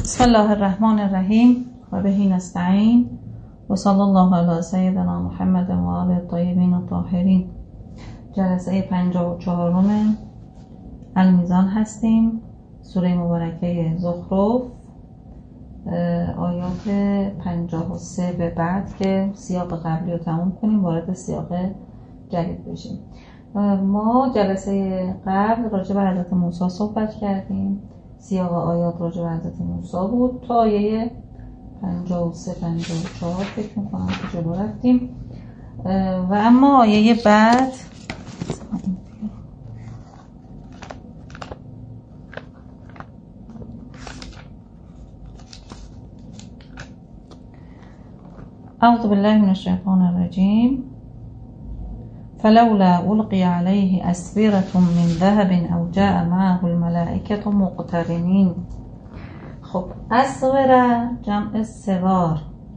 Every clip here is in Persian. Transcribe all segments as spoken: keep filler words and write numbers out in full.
بسم الله الرحمن الرحیم و بهی نستعین و صلی الله علی سیدنا محمد و آله الطیبین الطاهرین. جلسه پنجاه و چهارم المیزان هستیم. سوره مبارکه زخرف، آیات پنجاه و سه به بعد که سیاق قبلی رو تموم کنیم وارد سیاق جدید بشیم. ما جلسه قبل راجع به حضرت موسی صحبت کردیم. سیاق آیات راجع به حضرت موسی بود تا آیه پنجاه و سه پنجاه و چهار فکر میکنم که جلو رفتیم. و اما آیه بعد اعوذ بالله من الشیطان الرجیم فلولا القی علیه اسوره من ذهب او جاء معه الملائکه مقترنین. خب اسوره جمع سوار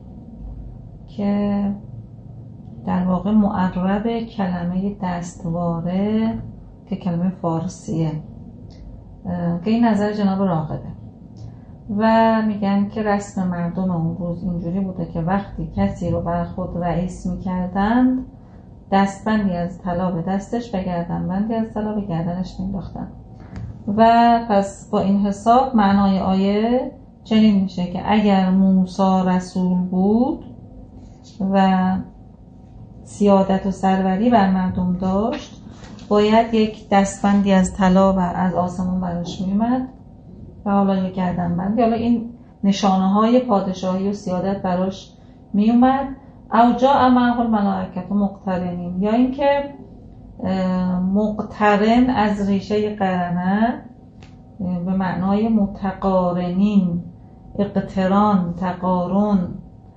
که در واقع معرب کلمه دستواره که کلمه فارسیه که این نظر جناب راغبه و میگن که رسم مردم اون روز اینجوری بوده که وقتی کسی رو بر خود رئیس میکردند دستبندی از طلا به دستش و گردنبندی از طلا به گردنش مینداختن. و پس با این حساب معنای آیه چنین میشه که اگر موسی رسول بود و سیادت و سروری بر مردم داشت باید یک دستبندی از طلا و از آسمان براش میومد و حالا یک گردنبندی، حالا این نشانه های پادشاهی و سیادت براش میومد. او جاء معه الملائکه مقترنین، یا اینکه مقترن از ریشه قرنه به معنای متقارنین، اقتران، تقارن،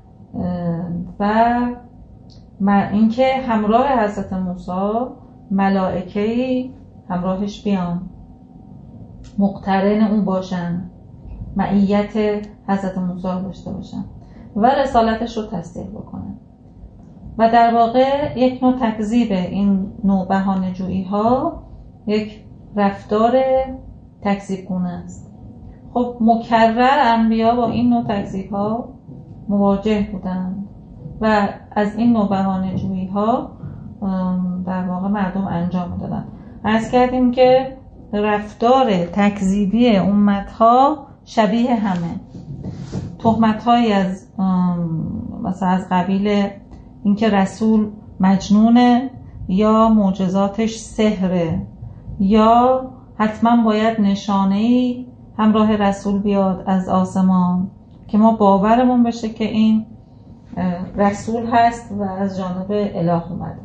و اینکه همراه حضرت موسی ملائکه‌ای همراهش بیان، مقترن اون باشن، معیت حضرت موسی رو داشته باشن و رسالتش رو تصدیق بکنن. و در واقع یک نوع تکذیب این نوع بهانه جویی ها یک رفتار تکذیب گونه است. خب مکرر انبیا با این نوع تکذیب ها مواجه بودند و از این نوع بهانه جویی ها در واقع مردم انجام دادن. عرض کردیم که رفتار تکذیبی امت ها شبیه همه. تهمت های از مثلا از قبیل اینکه رسول مجنونه یا معجزاتش سحره یا حتما باید نشانه‌ای همراه رسول بیاد از آسمان که ما باورمون بشه که این رسول هست و از جانب اله اومده.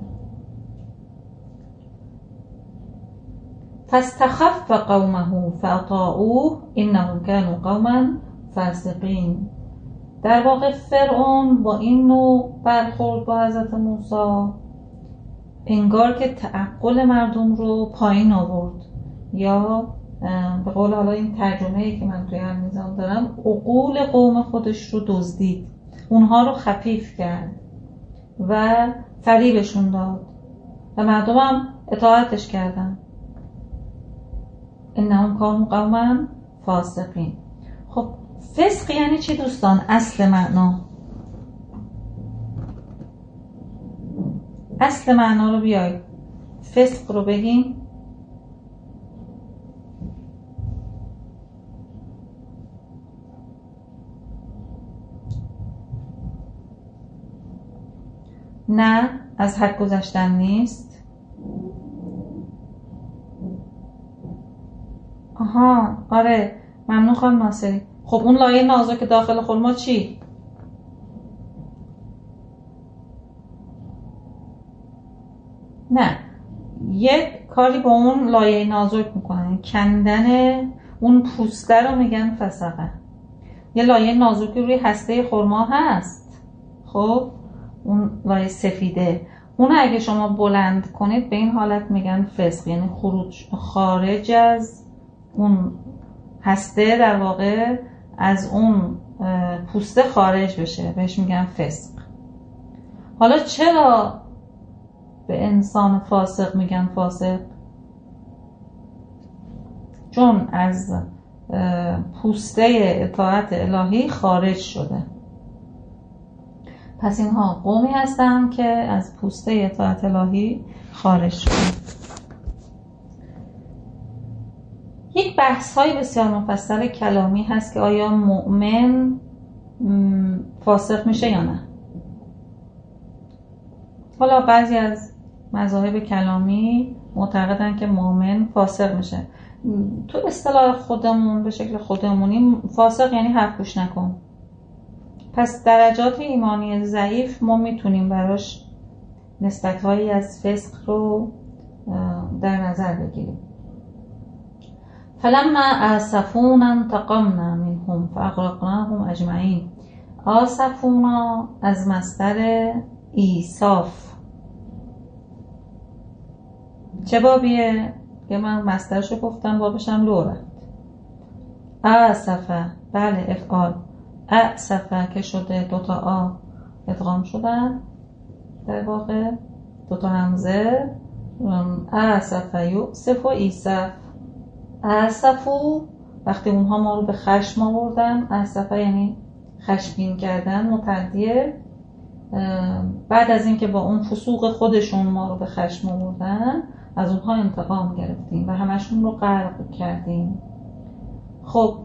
فاستخف قومه فاطاعوه انهم كانوا قوما فاسقین. در واقع فرعون با این نوع برخورد با حضرت موسی انگار که تعقل مردم رو پایین آورد، یا به قول حالا این ترجمه‌ای که من توی المیزان دارم عقول قوم خودش رو دزدید، اونها رو خفیف کرد و فریبشون داد و مردم هم اطاعتش کردن. انهم کانوا قوما فاسقین. خب فسق یعنی چی دوستان؟ اصل معنا اصل معنا رو بیاید فسق رو بگیم. نه از حد گذشتن نیست. آها آره ممنون خانم ناصری. خب اون لایه نازک داخل خرما چی؟ نه یک کاری با اون لایه نازک میکنن، کندن اون پوسته رو میگن فسقه. یه لایه نازکی روی هسته خرما هست، خب اون لایه سفیده، اون اگه شما بلند کنید به این حالت میگن فسق، یعنی خروج خارج از اون هسته، در واقع از اون پوسته خارج بشه، بهش میگن فسق. حالا چرا به انسان فاسق میگن فاسق؟ چون از پوسته اطاعت الهی خارج شده. پس اینها قومی هستند که از پوسته اطاعت الهی خارج شده. یک بحث های بسیار مفصل کلامی هست که آیا مؤمن فاسق میشه یا نه. حالا بعضی از مذاهب کلامی معتقدن که مؤمن فاسق میشه. تو اصطلاح خودمون به شکل خودمونی فاسق یعنی حرف گوش نکن. پس درجات ایمانی ضعیف ما میتونیم براش نسبت‌هایی از فسق رو در نظر بگیریم. فلما آسفونا انتقمنا منهم فاغرقناهم اجمعین. آسفونا از مصدر ایساف. چه بابیه؟ که من مصدرشو گفتم، بابش هم لو رفت. آسفه، بله افعال. آسفه که شده دوتا آ ادغام شدن، در واقع دوتا همزه. آسفه یؤسف و ایسف. آسفو وقتی اونها ما رو به خشم آوردن، آسفه یعنی خشمگین کردن، متعدیه. بعد از اینکه با اون فسوق خودشون ما رو به خشم آوردن، از اونها انتقام گرفتیم و همشون رو غرق کردیم. خب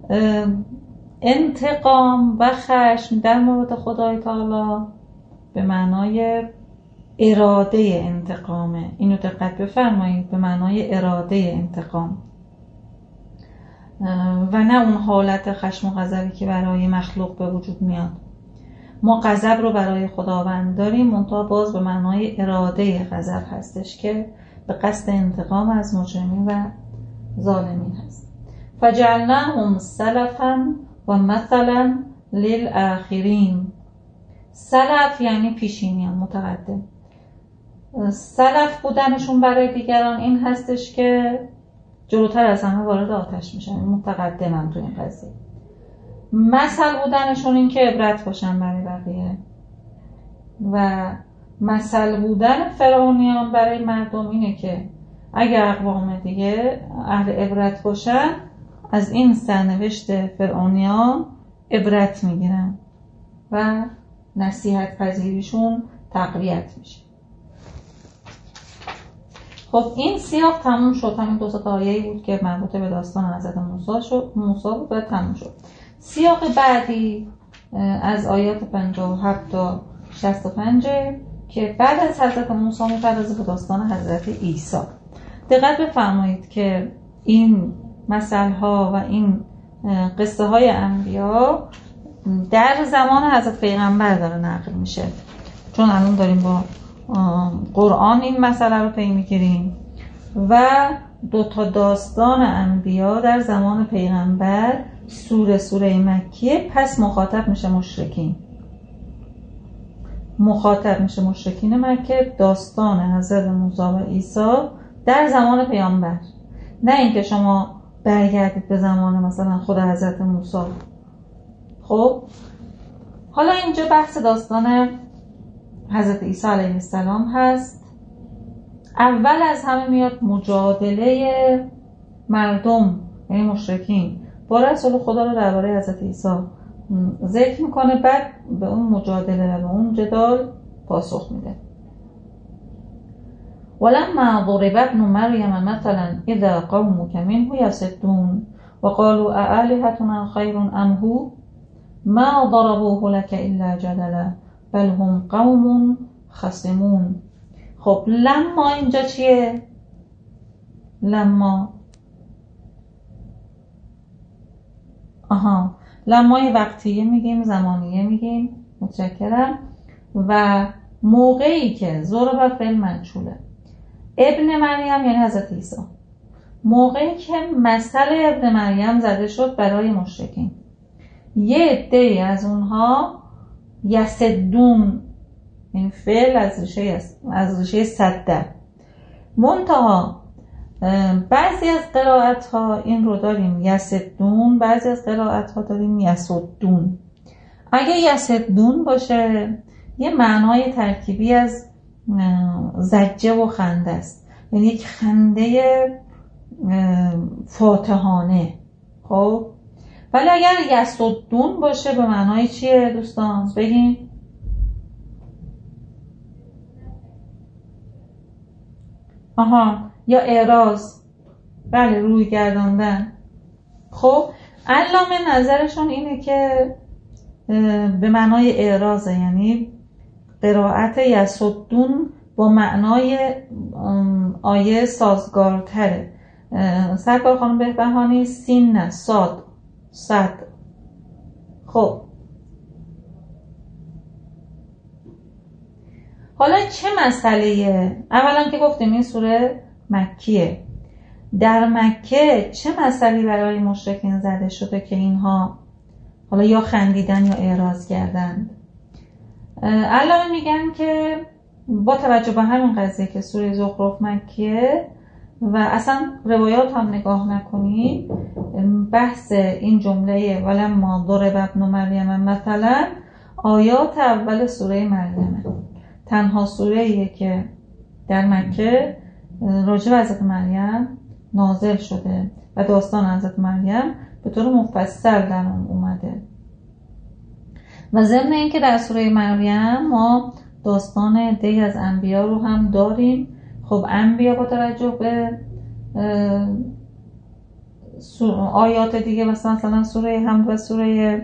انتقام و خشم در مورد خدای تعالی به معنای اراده انتقامه. اینو دقت بفرمایید، به معنای اراده انتقام و نه اون حالت خشم و غضبی که برای مخلوق به وجود میاد. ما غضب رو برای خداوند داریم، منتها باز به معنای اراده غضب هستش که به قصد انتقام از مجرمین و ظالمین هست. فجعلناهم سلفا و مثلا للآخرین. سلف یعنی پیشینیان، متقدم. سلف بودنشون برای دیگران این هستش که جلوتر از همه وارد آتش میشن، متقدمن تو این قضیه. مثل بودنشون این که عبرت باشن برای بقیه. و مثل بودن فرعونیان برای مردم اینه که اگر اقوام دیگه اهل عبرت باشن، از این سرنوشت فرعونیان عبرت میگیرن و نصیحت پذیریشون تقویت میشه. خب این سیاق تموم شد. همین دو تا آیه‌ای بود که مربوط به داستان حضرت موسی شد، موسی بود و تموم شد. سیاق بعدی از آیات پنجاه و هفت تا شصت و پنج که بعد از حضرت موسی می‌پردازه به داستان حضرت عیسی. دقت بفرمایید که این مثل‌ها و این قصه های انبیا در زمان حضرت پیغمبر داره نقل میشه، چون الان داریم با قرآن این مسئله رو پی میگیریم و دو تا داستان انبیا در زمان پیغمبر سوره سوره مکیه. پس مخاطب میشه مشرکین، مخاطب میشه مشرکین مکه. داستان حضرت موسی و عیسی در زمان پیامبر، نه اینکه شما برگردید به زمان مثلا خود حضرت موسی. خب حالا اینجا بحث داستان حضرت عیسی علیه السلام هست. اول از همه میاد مجادله مردم یعنی مشرکین با رسول خدا رو درباره حضرت عیسی ذکر میکنه، بعد به اون مجادله و به اون جدال پاسخ میده. ولما ضرب ابن مریم مثلا اذا قومك منه یصدون وقالوا آلهتنا خیر ام هو ما ضربوه لك الا جدلا بل هم قوم خصمون. خب لما اینجا چیه؟ لما آها لمای وقتیه میگیم، زمانیه میگیم، متشکرم. و موقعی که ضرب فعل منچوله، ابن مریم یعنی حضرت عیسی، موقعی که مثل ابن مریم زده شد برای مشرکین، یه عده‌ای از اونها یسدون، این فعل از ریشه از ریشه صده. منتها بعضی از قرائت ها این رو داریم یسدون، بعضی از قرائت ها داریم یسدون. اگه یسدون باشه یه معنای ترکیبی از زجه و خنده است، یعنی یک خنده فاتحانه. خب ولی اگر یسدون باشه به معنای چیه دوستان؟ بگین. آها، یا اعراض. بله، روی گرداندن. خب علامه نظرشون اینه که به معنای اعراضه، یعنی قرائت یسدون با معنای آیه سازگارتره. سرکار خانم بهبهانی سین نه صاد صد. خب حالا چه مسئله‌ایه؟ اولا که گفتیم این سوره مکیه. در مکه چه مسئله‌ای برای مشرکین زده شده که اینها حالا یا خندیدن یا اعراض کردند؟ علامه میگن که با توجه به همین قضیه که سوره زخرف مکیه و اصلا روایات هم نگاه نکنید، بحث این جمله ولما ضرب ابن مریم مثلا آیات اول سوره مریم، تنها سوره‌ایه که در مکه راجع به حضرت مریم نازل شده و داستان حضرت مریم به طور مفصل در اون اومده. و ضمن این که در سوره مریم ما داستان عده‌ای از انبیا رو هم داریم. خب انبیا با توجه به آیات دیگه مثلا مثلا سوره حمد و سوره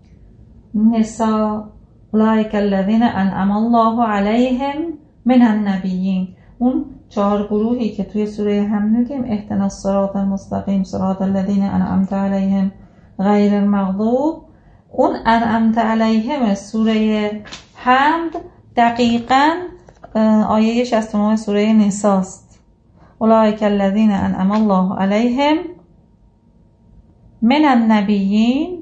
نساء اولئک الذین انعم الله علیهم من النبیین، اون چهار گروهی که توی سوره حمد میگیم اهدنا الصراط المستقیم صراط الذین انعمت علیهم غیر المغضوب، اون انعمت علیهم سوره حمد دقیقاً آیه شصت و نه سوره نساء است. اولئک الذین انعم الله علیهم من النبیین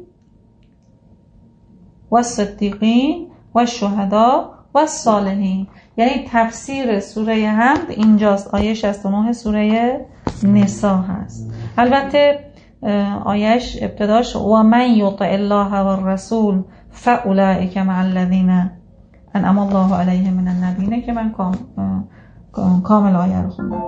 و الصدیقین و الشهداء و الصالحین. یعنی تفسیر سوره حمد اینجاست، آیه شصت و نه سوره نساء هست. البته آیهش ابتداش و من یطع الله و الرسول فاولئک مع الذین انعم الله علیهم من النبیین که من کام کامل آیه رو خوندم.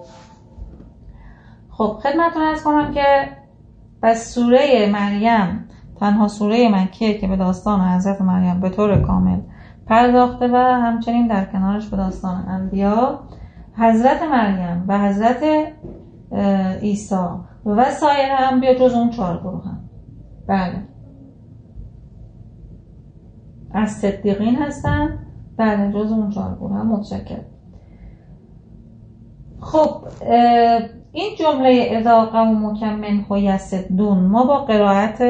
خب خدمتتون عرض کنم که بس سوره مریم تنها سوره مکیه که به داستان حضرت مریم به طور کامل پرداخته و همچنین در کنارش به داستان انبیا، حضرت مریم و حضرت عیسی و سایر انبیا جز اون چهار گروه هم. بله از صدیقین هستن. بله جز اون چهار گروه هم. متشکرم. خب این جمله اذا قومک منه یصدون ما با قرائت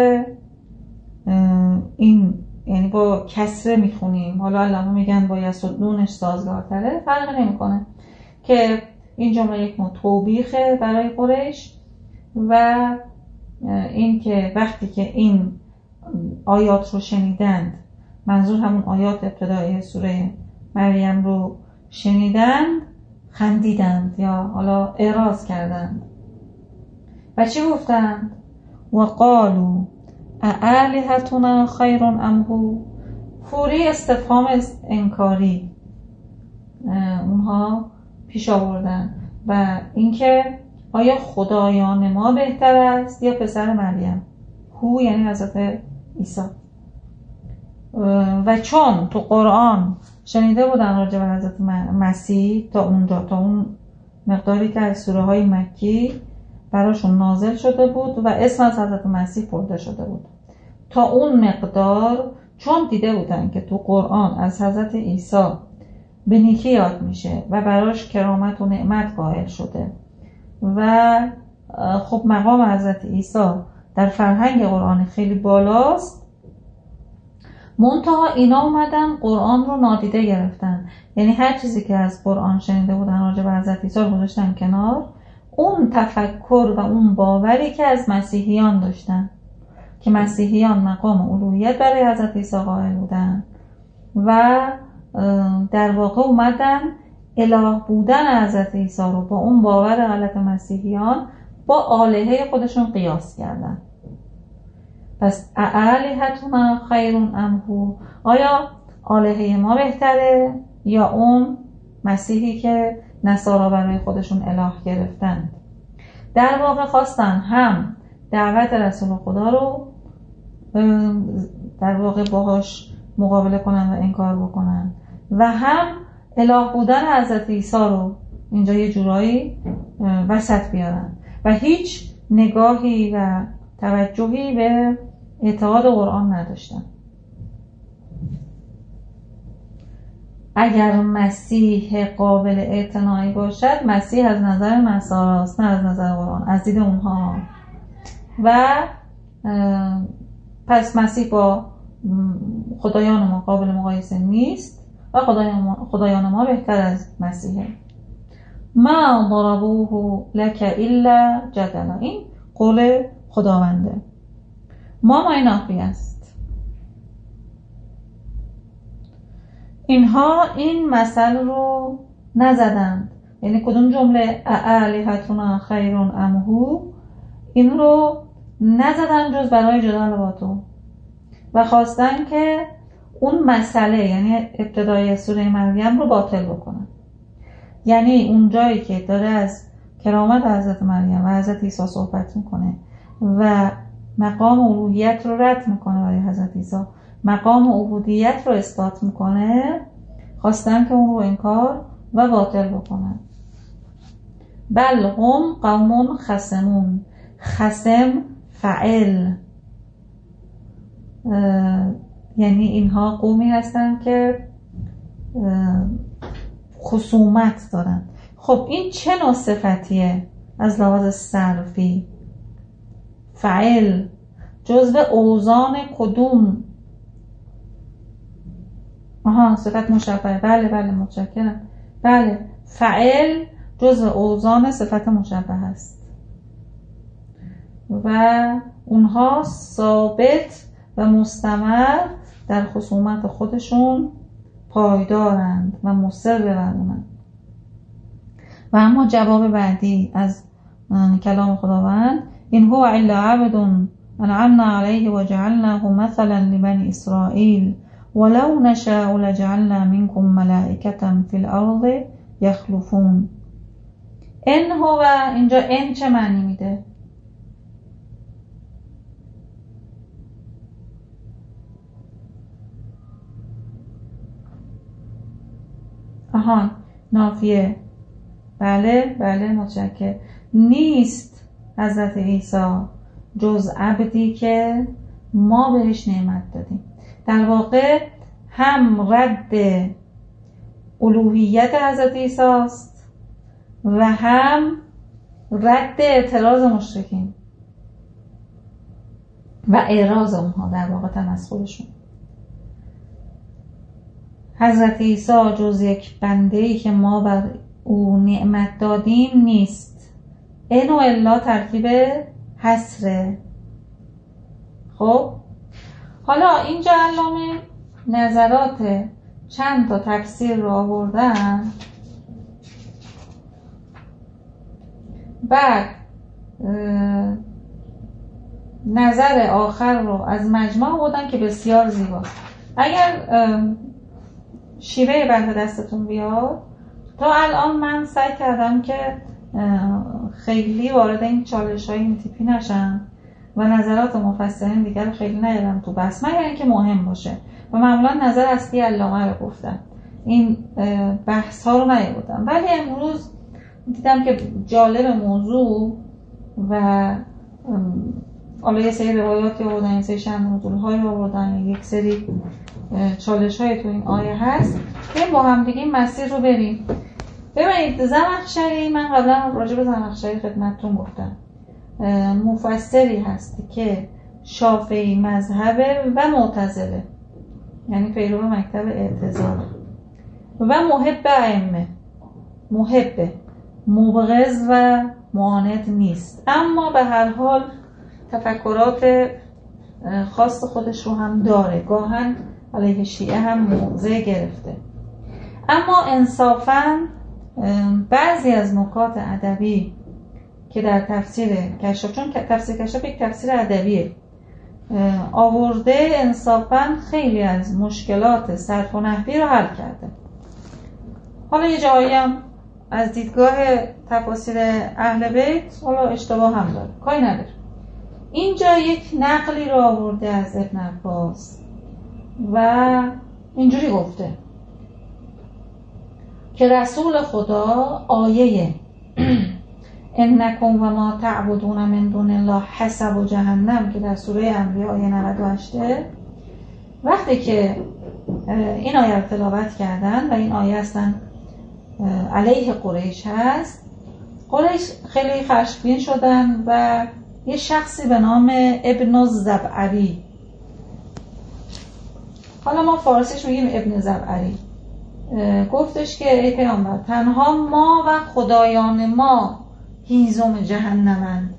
این یعنی با کسره میخونیم، حالا علامه میگن با یصدونش سازگارتره، فرق نمیکنه که این جمله یک نوع توبیخه برای قریش و این که وقتی که این آیات رو شنیدند، منظور همون آیات ابتدایی سوره مریم رو شنیدند، خندیدند یا حالا اعراض کردند و چی گفتند؟ و قالوا اآلهتنا خیر ام هو. فوری استفهام انکاری اونها پیش آوردن و اینکه آیا خدایان ما بهتر است یا پسر مریم؟ هو یعنی حضرت عیسی. و چون تو قرآن شنیده بودن راجع به حضرت مسیح تا اونجا، تا اون مقداری که از سوره های مکی براشون نازل شده بود و اسم از حضرت مسیح برده شده بود، تا اون مقدار چون دیده بودن که تو قرآن از حضرت عیسی به نیکی یاد میشه و براش کرامت و نعمت قائل شده و خب مقام حضرت عیسی در فرهنگ قرآن خیلی بالاست، منتها اینا اومدن قرآن رو نادیده گرفتن. یعنی هر چیزی که از قرآن شنیده بودن راجع به حضرت عیسی رو گذاشتن کنار، اون تفکر و اون باوری که از مسیحیان داشتن که مسیحیان مقام الوهیت برای حضرت عیسی قائل بودن و در واقع اومدن اله بودن حضرت عیسی رو با اون باور غلط مسیحیان با آلهه خودشون قیاس کردن. پس اآلهتنا خیر ام هو، آیا آلهه ما بهتره یا اون مسیحی که نصارا برای خودشون اله گرفتن؟ در واقع خواستن هم دعوت رسول خدا رو در واقع باهاش مقابله کنن و انکار بکنن و هم اله بودن حضرت عیسی رو اینجا یه جورایی وسط بیارن و هیچ نگاهی و توجهی به اعتقاد قرآن نداشتن. اگر مسیح قابل اعتنایی باشد، مسیح از نظر نصاراست نه از نظر قرآن، از دید اونها. و پس مسیح با خدایان ما قابل مقایسه نیست و خدایان ما, خدایان ما بهتر از مسیحه. ما ضربوه لك الا جدلا، این قول خداونده. ما ماینافی است. اینها این مثل رو نزدند، یعنی کدوم جمله اعلیهتون خیرون امهو، این رو نزدن جز برای جدال با تو و خواستن که اون مسئله یعنی ابتدای سوره مریم رو باطل بکنن. یعنی اون جایی که داره از کرامت حضرت مریم و حضرت عیسی صحبت میکنه و مقام الوهیت رو رد میکنه برای حضرت عیسی، مقام عبودیت رو اثبات میکنه، خواستن که اون رو انکار و باطل بکنن. بل هم قوم خصمون، خصم فعل، یعنی اینها قومی هستن که خصومت دارن. خب این چه نوع صفتیه از لحاظ صرفی؟ فعل جزو اوزان کدوم؟ آها صفت مشبهه. بله بله متشکرم. بله فعل جزو اوزان صفت مشبهه است و اونها ثابت و مستمر در خصومت خودشون پایدارند و مصر بمونند. و اما جواب بعدی از کلام خداوند، این هو الا عبد انعمنا علیه و جعلناه مثلا لبنی اسرائیل ولو نشاء لجعلنا منکم ملائکة فی الارض یخلفون. ان هو، اینجا ان چه معنی میده؟ آها نافیه. بله بله متشکر. نیست حضرت عیسی جز عبدی که ما بهش نعمت دادیم. در واقع هم رد الوهیت حضرت عیسی است و هم رد اعتراض مشرکین و اعراض اونها، در واقع تمسخرشون. حضرت عیسی جز یک بنده‌ای که ما بر او نعمت دادیم نیست. این و الا ترکیب حصره. خب حالا اینجا علامه نظرات چند تا تفسیر رو آوردن، بعد نظر آخر رو از مجمع آوردن که بسیار زیباست. اگر شیوه بنده دستتون بیاد، تا الان من سعی کردم که خیلی وارد این چالش های این تیپی نشم و نظرات مفسرین دیگر رو خیلی نیارم تو بحث، مگر اینکه مهم باشه و معمولا نظر اصلی علامه رو گفتم، این بحث ها رو نیاوردم. ولی امروز دیدم که جالب موضوع و حالا یه سری روایاتی آوردن، یه سری شرح نزول های آوردن، یک سری چالش های تو این آیه هست، بریم با هم دیگه این مسیر رو بریم. ببینید زمخشری، من قبلا راجع به زمخشری خدمتتون گفتم، مفسری هستی که شافعی مذهبه و معتزله، یعنی پیرو مکتب اعتزال و محب ائمه، محب، مبغض و معاند نیست، اما به هر حال تفکرات خاص خودش رو هم داره، گاهن علیه شیعه هم موضع گرفته. اما انصافاً بعضی از نکات ادبی که در تفسیر کشاف، چون تفسیر کشاف یک تفسیر ادبیه، آورده، انصافاً خیلی از مشکلات صرف و نحوی رو حل کرده. حالا یه جایی هم از دیدگاه تفاسیر اهل بیت حالا اشتباه هم داره، کاری نداره. اینجا یک نقلی را آورده از ابن عباس و اینجوری گفته که رسول خدا آیه انکم و ما تعبدون من دون الله حسب جهنم که در سوره انبیاء آیه نود و هشت، وقتی که این آیه رو تلاوت کردن و این آیه اصلا علیه قریش هست، قریش خیلی خشمگین شدن و یه شخصی به نام ابن الزبعری، حالا ما فارسیش میگیم ابن زبعری، گفتش که ای پیامبر تنها ما و خدایان ما هیزم جهنمند،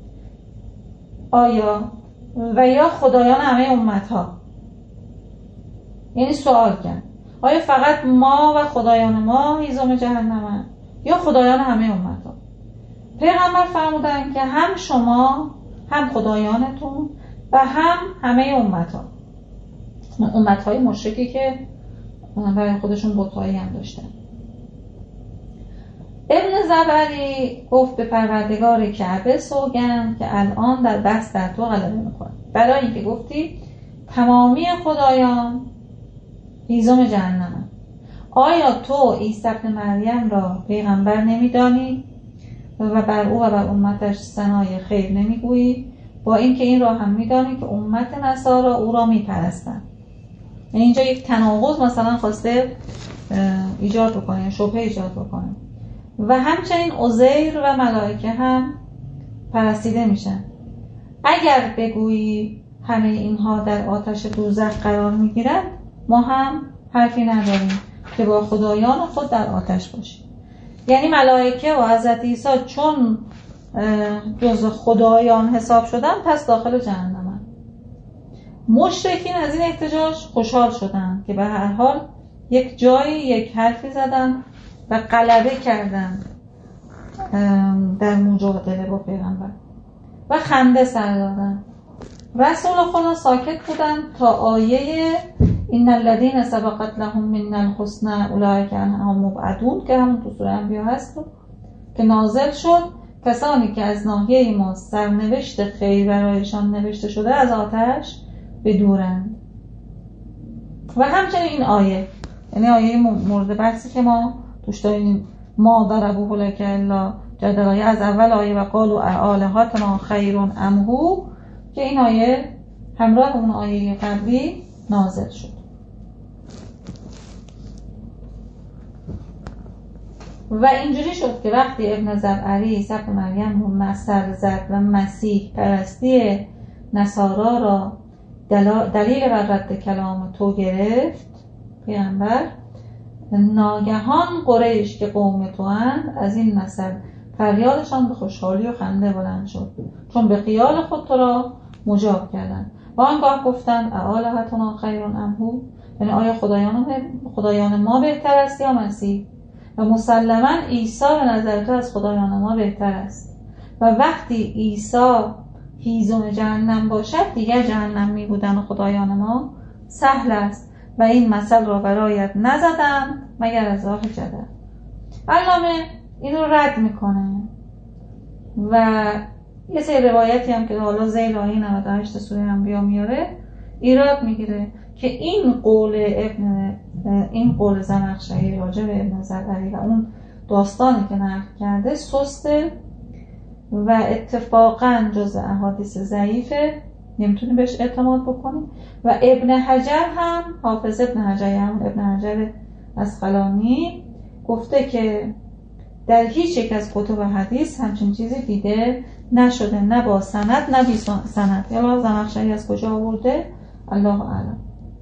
آیا و یا خدایان همه امت ها؟ یعنی سوال کرد آیا فقط ما و خدایان ما هیزم جهنمند یا خدایان همه امت ها؟ پیغمبر فرمودن که هم شما، هم خدایانتون و هم همه امت ها، امت های مشرکی که برای خودشون بت‌هایی هم داشتن. ابن زبری گفت به پروردگار کعبه سوگند که الان در بحث در تو غلبه میکنه، برای اینکه گفتی تمامی خدایان هیزم جهنمند. آیا تو عیسی ابن مریم را پیغمبر نمیدانی و بر او و بر امتش ثنای خیر نمیگویی، با اینکه این را هم میدانی که امت نصارا او را میپرستند؟ یعنی اینجا یک تناقض مثلا خواسته ایجاد بکنه، شبهه ایجاد بکنه. و همچنین عزیر و ملائکه هم پرستیده میشن. اگر بگویی همه اینها در آتش دوزخ قرار میگیرند، ما هم حرفی نداریم که با خدایان خود در آتش باشیم. یعنی ملائکه و حضرت عیسی چون جز خدایان حساب شدن پس داخل جهنمن. مشرکین از این احتجاج خوشحال شدن که به هر حال یک جایی یک حرفی زدن و غلبه کردن در مجادله با پیغمبر و خنده سر دادن. رسول خدا ساکت بودن تا آیه ان الذين سبقت لهم من الحسنى اولئک عنها مبعدون که همون تو سوره انبیاء هست که نازل شد، کسانی که از ناحیه ما سرنوشت خیر برایشان نوشته شده از آتش بدورند. و همچنین این آیه، یعنی آیه مورد بحثی که ما توش داریم، ما ضربوه لک الا جدلا، از اول آیه و قالوا الهاتنا خیر ام هو، که این آیه همراه اون آیه قبلی نازل شد. و اینجوری شد که وقتی ابن زبعری عیسی ابن مریم رو مثل زد و مسیح پرستی نصارا را دلیل بر رد کلام تو گرفت پیغمبر، ناگهان قریش که قوم تو اند از این مثل فریادشان به خوشحالی و خنده بلند شد، چون به خیال خود تو را مجاب کردند. و آنگاه گفتند الهاتنا خیر ام هو، یعنی آیا خدایان خدایان ما بهتر است یا مسیح؟ و مسلما عیسی به نظر تو از خدایان ما بهتر است. و وقتی عیسی هیزم جهنم باشد دیگر جهنمی بودن خدایان ما سهل است و این مثل را برایت نزدم مگر از راه جدل. علامه این رو رد میکنه و یه سری روایتی هم که حالا ذیل آیه نود و هشت سوره انبیاء میاره ایراد میگیره که این قول ابن این قول زمخشری راجع به ابن زبری و اون داستانی که نقل کرده سسته و اتفاقا جز احادیث ضعیفه، نمیتونی بهش اعتماد بکنی. و ابن حجر هم، حافظ ابن حجر هم ابن حجر اسقلانی گفته که در هیچ یک از کتب حدیث همچین چیزی دیده نشده، نه با سند نه بی سند. یا زمخشری از کجا آورده الله اعلم.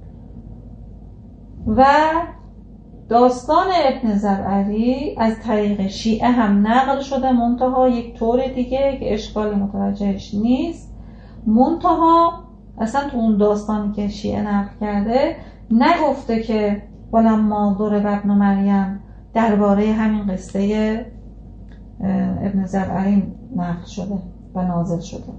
و داستان ابن زبعری از طریق شیعه هم نقل شده، منتها یک طور دیگه که اشکال متوجهش نیست. منتها اصلا تو اون داستانی که شیعه نقل کرده نگفته که ولما ضرب ابن مریم درباره همین قصه ابن زبعری نقل شده و نازل شده.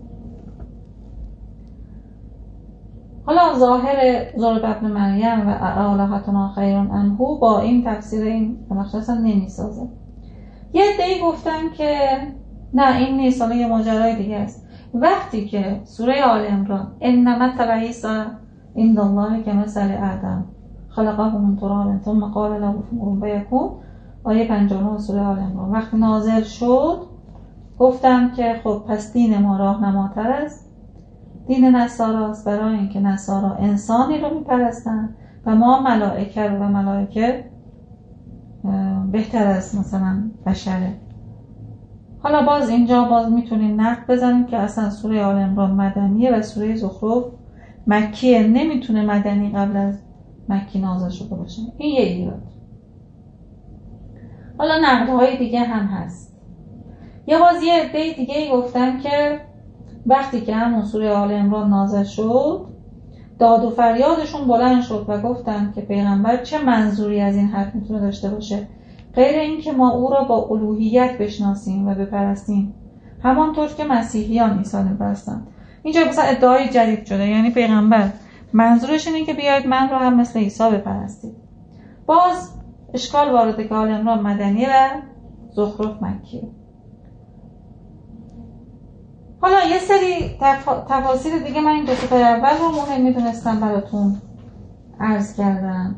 حالا ظاهر ضرب ابن مریم و الهاتنا خیر ام هو با این تفسیر این مخصوصا نمیسازه. یه عده‌ای گفتن که نه این نیست، حالا یه ماجرای دیگه است. وقتی که سوره آل عمران ان مثل عیسی عند الله کمثل آدم خلقه من تراب ثم قال له کن فیکون، آیه پنجاه و نه سوره آل عمران وقتی نازل شد گفتم که خب پس دین ما راهنماتر است دین نصارا است، برای اینکه نصارا انسانی رو میپرستن و ما ملائکه رو و ملائکه بهتر از مثلا بشره. حالا باز اینجا باز میتونیم نقد بزنیم که اصلا سوره آل عمران مدنیه و سوره زخرف مکیه، نمیتونه مدنی قبل از مکی نازل شده باشه. این یه ایراد. حالا نقدهای دیگه هم هست. یه باز یه عده دیگه گفتن که وقتی که همون سوره آل عمران نازل شد داد و فریادشون بلند شد و گفتن که پیغمبر چه منظوری از این حرف میتونه داشته باشه غیر این که ما او را با الوهیت بشناسیم و بپرستیم همانطور که مسیحیان عیسی رو میپرستن. اینجا مثلا ادعای جدید شده، یعنی پیغمبر منظورش اینه که بیاید من رو هم مثل عیسی بپرستید. باز اشکال وارده که آل عمران مدنی و زخرف مکیه. حالا یه سری تف... تفاصیل دیگه من این دو تا اول رو مهم میدونستم براتون عرض کردم.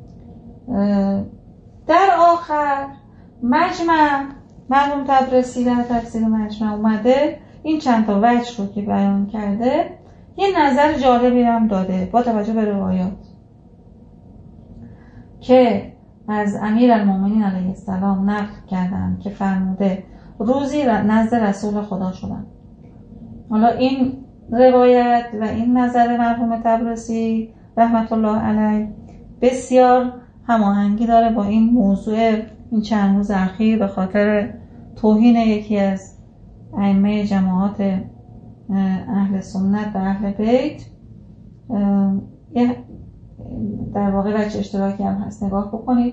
در آخر مجمع مرحوم تبرسی در تفسیر مجمع اومده این چند تا وجه رو که بیان کرده یه نظر جالبی هم داده با توجه به روایات که از امیرالمومنین علیه السلام نقل کردن که فرموده روزی نزد رسول خدا شدن. حالا این روایت و این نظر مرحوم تبرسی رحمت الله علیه بسیار هماهنگی داره با این موضوع این چند روز اخیر به خاطر توهین یکی از ائمه جماعات اهل سنت و اهل بیت. در واقع وجه اشتراکی هم هست، نگاه بکنید.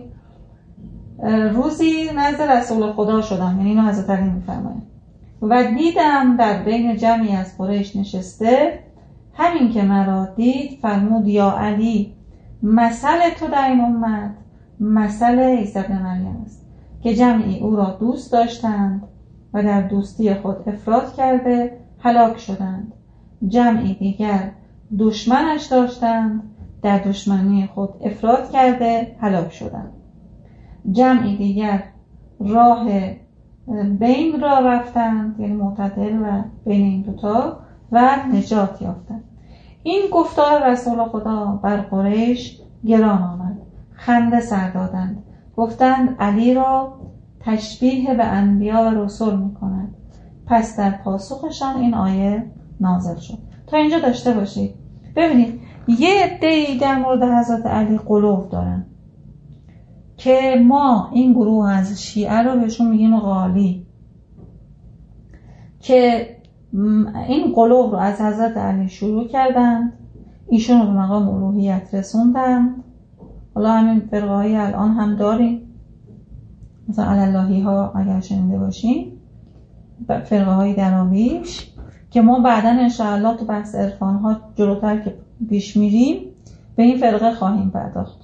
روزی نزد رسول خدا شدم، یعنی اینو حضرت علی میفرماید و دیدم در بین جمعی از قریش نشسته، همین که مرا دید فرمود یا علی مثل تو در این امت مثل عیسی ابن مریم است که جمعی او را دوست داشتند و در دوستی خود افراط کرده هلاک شدند، جمعی دیگر دشمنش داشتند در دشمنی خود افراط کرده هلاک شدند، جمعی دیگر راه بین را رفتند یعنی معتدل و بین این دوتا و نجات یافتند. این گفتار رسول خدا بر قریش گران آمد، خنده سر دادند، گفتند علی را تشبیه به انبیا و رسول می کند. پس در پاسخشان این آیه نازل شد. تا اینجا داشته باشید. ببینید یه عده‌ای در مورد حضرت علی قلوب دارن که ما این گروه از شیعه رو بهشون میگیم غالی، که این قلوب رو از حضرت علی شروع کردن، ایشون رو به مقام الوهیت رسوندن. حالا همین فرقه های الان هم داریم، مثلا علاللهی ها اگر شنیده باشین، فرقه های دراویش که ما بعداً انشاءالله تو بحث عرفان ها جلوتر که پیش میریم به این فرقه خواهیم پرداخت.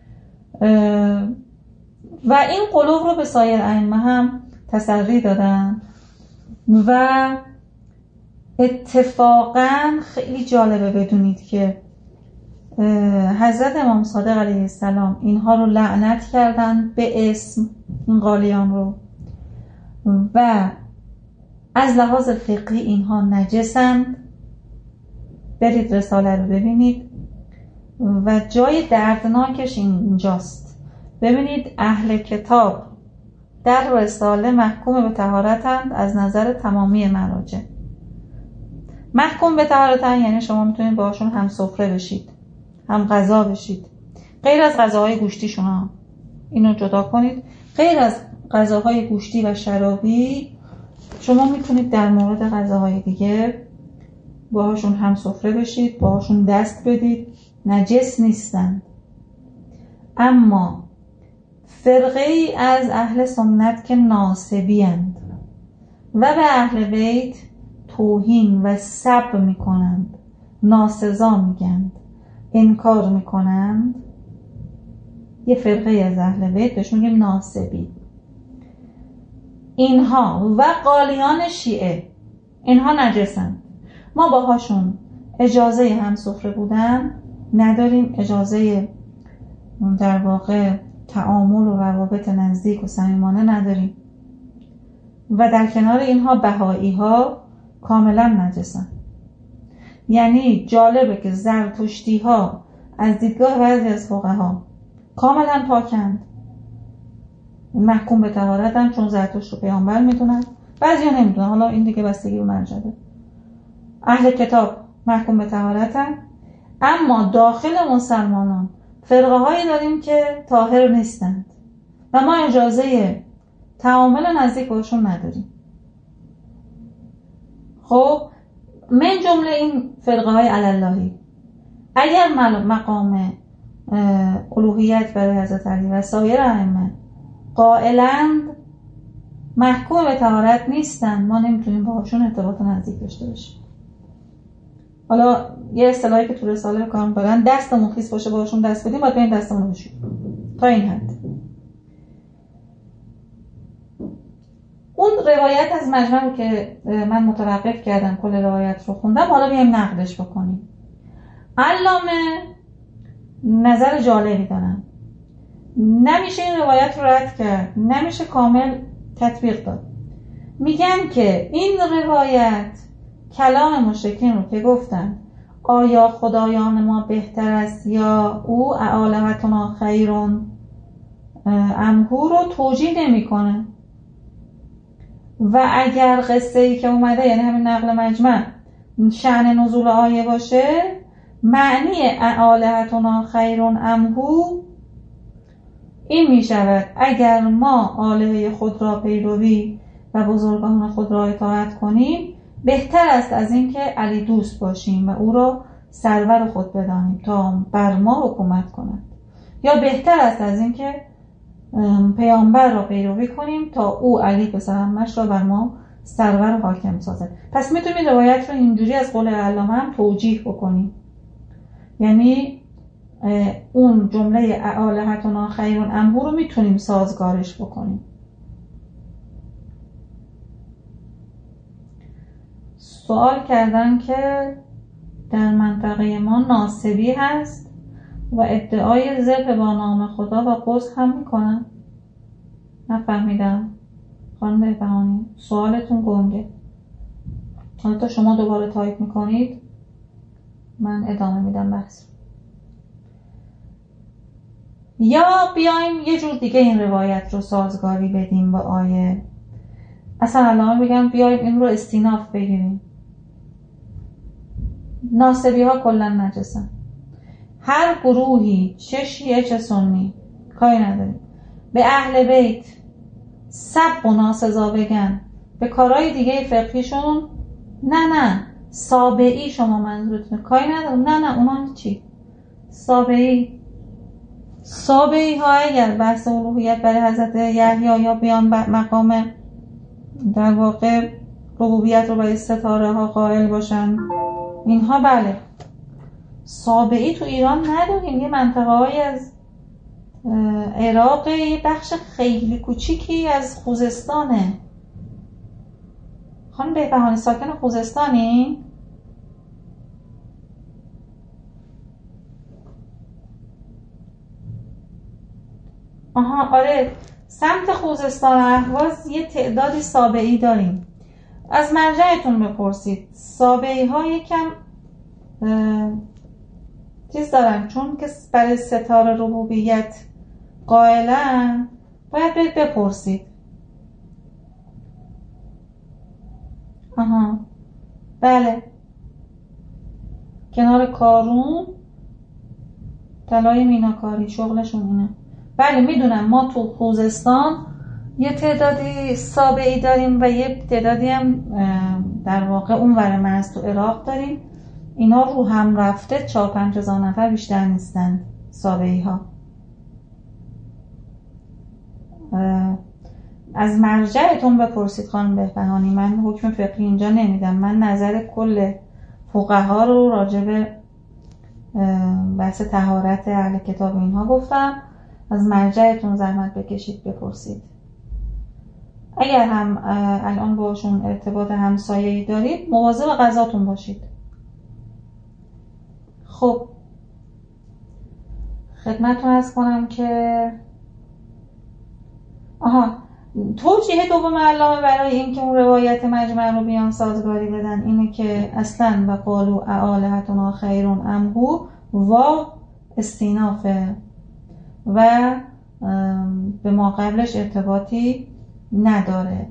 و این قلوب رو به سایر ائمه هم تسری دادن و اتفاقاً خیلی جالبه بدونید که حضرت امام صادق علیه السلام اینها رو لعنت کردن به اسم، این غالیان رو، و از لحاظ فقهی اینها نجسند. برید رساله رو ببینید و جای دردناکش اینجاست. ببینید اهل کتاب در رساله محکوم به طهارتند از نظر تمامی مراجع. محکوم به طهارتند یعنی شما میتونید باهاشون هم سفره بشید، هم غذا بشید، غیر از غذاهای گوشتیشون ها، اینو جدا کنید. غیر از غذاهای گوشتی و شرابی شما میتونید در مورد غذاهای دیگه باهاشون هم سفره بشید، باهاشون دست بدید، نجس نیستن. اما فرقه ای از اهل سنت که ناسبی اند و به اهل بیت توهین و سب میکنند، ناسزا میگند، انکار میکنند، یه فرقه از اهل بیت بهشون میگیم ناسبی. اینها و قالیان شیعه اینها نجسن، ما باهاشون اجازه هم سفره بودن نداریم، اجازه در واقع تعامل و روابط نزدیک و صمیمانه نداریم و در کنار اینها بهایی ها کاملا نجسن. یعنی جالبه که زرتشتی ها از دیدگاه بعضی از فقها کاملا پاکند، محکوم به طهارتن چون زرتشت رو پیامبر میدونن، بعضی ها نمیدونن، حالا این دیگه بستگی به مرجعه. اهل کتاب محکوم به طهارتن، اما داخل مسلمانان فرقه هایی داریم که طاهر نیستند و ما اجازه تعامل نزدیک باشون نداریم. خب من جمله این فرقه های علاللهی اگر مقام الوهیت برای حضرت علی و سایر ائمه قائلند محکوم به طهارت نیستند، ما نمیتونیم باهاشون ارتباط نزدیک داشته باشیم. حالا یه اصطلاحی که تو رساله کار می‌کنن دستمون خیس باشه باهاشون دست بدیم، باید بریم دستمون رو بشوریم تا این حد. اون روایت از مجمع رو که من متوقف کردم کل روایت رو خوندم، حالا بیایم نقدش بکنیم. علامه نظر جالبی دارن، نمیشه این روایت رو رد کرد، نمیشه کامل تطبیق داد. میگن که این روایت کلام مشرکین رو که گفتن آیا خدایان ما بهتر است یا او اعالهتنا خیرون امهو رو توجیه نمی کنه و اگر قصه ای که اومده یعنی همین نقل مجمع شأن نزول آیه باشه، معنی اعالهتنا خیرون امهو این می شود اگر ما آلهه خود را پیروی و بزرگان خود را اطاعت کنیم بهتر است از این که علی دوست باشیم و او را سرور خود بدانیم تا بر ما حکومت کند، یا بهتر است از این که پیامبر را پیروی کنیم تا او علی پسر عمش را بر ما سرور و حاکم سازد. پس میتونیم روایت رو اینجوری از قول علامه هم توجیه بکنیم، یعنی اون جمله اعالهتنا خیرون امهو رو میتونیم سازگارش بکنیم. سوال کردن که در منطقه ما ناصبی هست و ادعای ذبح با نام خدا و قوس هم میکنن. نفهمیدم خانم بهبهانی، سوالتون گنگه. حالا تا شما دوباره تایپ میکنید من ادامه میدم بحث. یا بیایم یه جور دیگه این روایت رو سازگاری بدیم با آیه. اصلا الان بگم بیایم این رو استیناف بگیریم. ناصبی ها کلن نجسن، هر گروهی چه شیعه چه سنی کاری نداریم به اهل بیت سب و ناسزا بگن به کارهای دیگه فقهیشون، نه نه سابعی شما منظورتونه کاری ندارم، نه نه اونا چی سابعی سابعی ها اگر بحث الوهیت برای حضرت یحیی یا بیان مقام در واقع ربوبیت رو برای ستاره ها قائل باشن اینها بله. سابعی تو ایران نداریم، یه منطقه های از عراق، یه بخش خیلی کوچیکی از خوزستانه. خانم بهبهانی ساکن خوزستانی؟ آها آره، سمت خوزستان اهواز یه تعدادی سابعی داریم. از مرجعتون بپرسید. سابعی ها یکم چیز دارن، چون که برای ستاره ربوبیت قائلن باید برید بپرسید. آها بله، کنار کارون طلای میناکاری شغلشون اینه. بله میدونم، ما تو خوزستان یه تعدادی سابعی داریم و یه تعدادی هم در واقع اون ور مرز تو عراق داریم. اینا رو هم رفته چهار پنج هزار نفر بیشتر نیستن سابعی ها. از مرجعتون بپرسید خانم بهبهانی، من حکم فقهی اینجا نمیدم، من نظر کل فقها رو راجع به بحث طهارت اهل کتاب اینها گفتم. از مرجعتون زحمت بکشید بپرسید. اگر هم الان باشون ارتباط همسایه‌ای دارید مواظب غذاتون باشید. خب خدمتتون عرض کنم که آها توجیه دوم علامه برای اینکه اون روایت مجمع رو بیان سازگاری بدن اینه که اصلا و قالوا اآلهتنا خیر ام هو و استینافه و به ما قبلش ارتباطی نداره.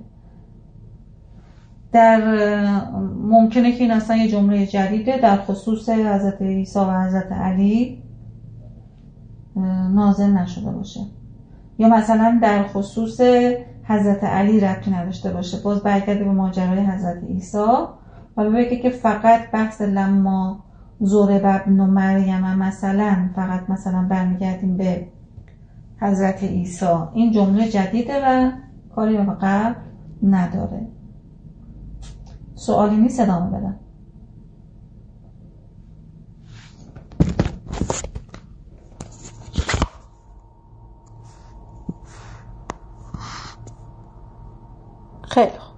در ممکنه که این اصلا یه جمله جدیده در خصوص حضرت عیسی و حضرت علی نازل نشده باشه، یا مثلا در خصوص حضرت علی ربطی نداشته باشه. باز برگرده به ماجرای حضرت عیسی و بگه که فقط بحث لما ضرب ابن مریم مثلا فقط مثلا برمیگردیم به حضرت عیسی. این جمله جدیده و کاری به قبل نداره. سوالی نیست ادامه بدم. خیلی خوب.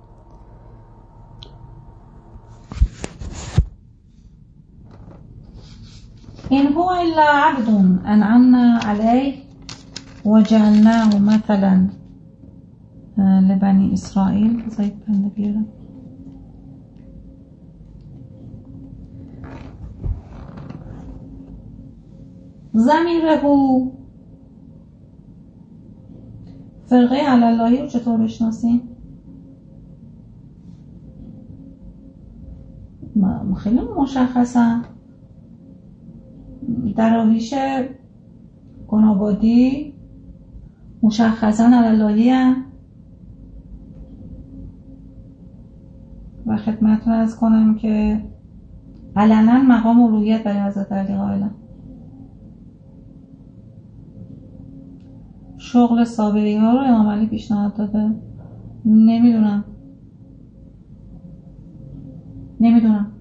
این هو الا عبد انعمنا علیه و جعلناه مثلا لبنی اسرائیل. بذارید پنده بیارم. ضمیره فرقه علاللهی رو چطور بشناسیم؟ خیلی مشخصن. دراویش گنابادی مشخصا علاللهی هم و خدمتتون عرض کنم که علنا مقام الوهیت برای حضرت علی قائلن. شغل صابری ها رو امام علی پیشنهاد داده. نمیدونم نمیدونم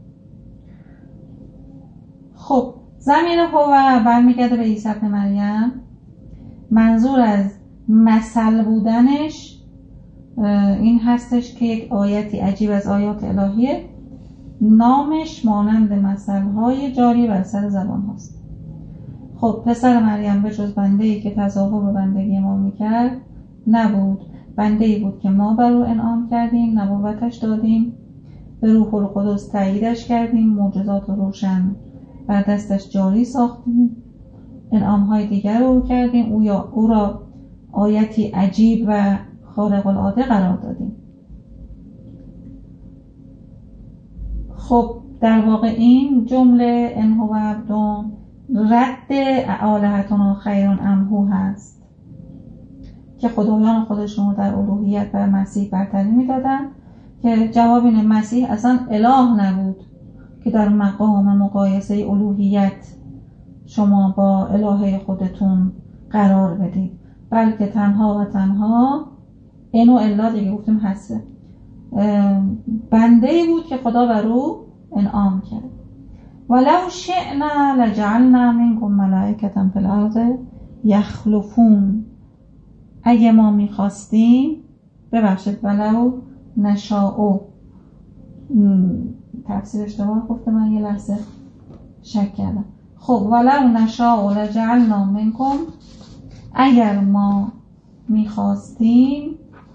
خب ضمیر هو برمیگرده به عیسی ابن مریم. منظور از مثل بودنش این هستش که یک آیتی عجیب از آیات الهیه، نامش مانند مثلهای جاری بر سر زبان هاست. خب پسر مریم به جز بنده‌ای که تظاهر به بندگی ما میکرد نبود، بنده‌ای بود که ما بر او انعام کردیم، نبوتش دادیم، به روح القدس تأییدش کردیم، معجزات روشن بر دستش جاری ساختیم، انعام‌های دیگر رو کردیم، او یا او را آیتی عجیب و خارق العاده قرار دادیم. خب در واقع این جمله ان هو عبدون رد اآلهتنا خیر ام هو هست که خدایان خودشون رو در الوهیت بر مسیح برتری میدادن، که جواب این مسیح اصلا اله نبود که در مقام مقایسه الوهیت شما با الهه خودتون قرار بدید، بلکه تنها و تنها اینو الا دیگه گفتیم هسته بنده بود که خدا بر او انعام کرد. ولو شئنا لجعلنا منکم ملائکة فی الارض یخلفون. اگه ما میخواستیم، ببخشید ولو نشاء، تفسیر اشتباه گفته من یه لحظه شک کردم. خب ولو نشاء لجعلنا منکم، اگر ما میخواستیم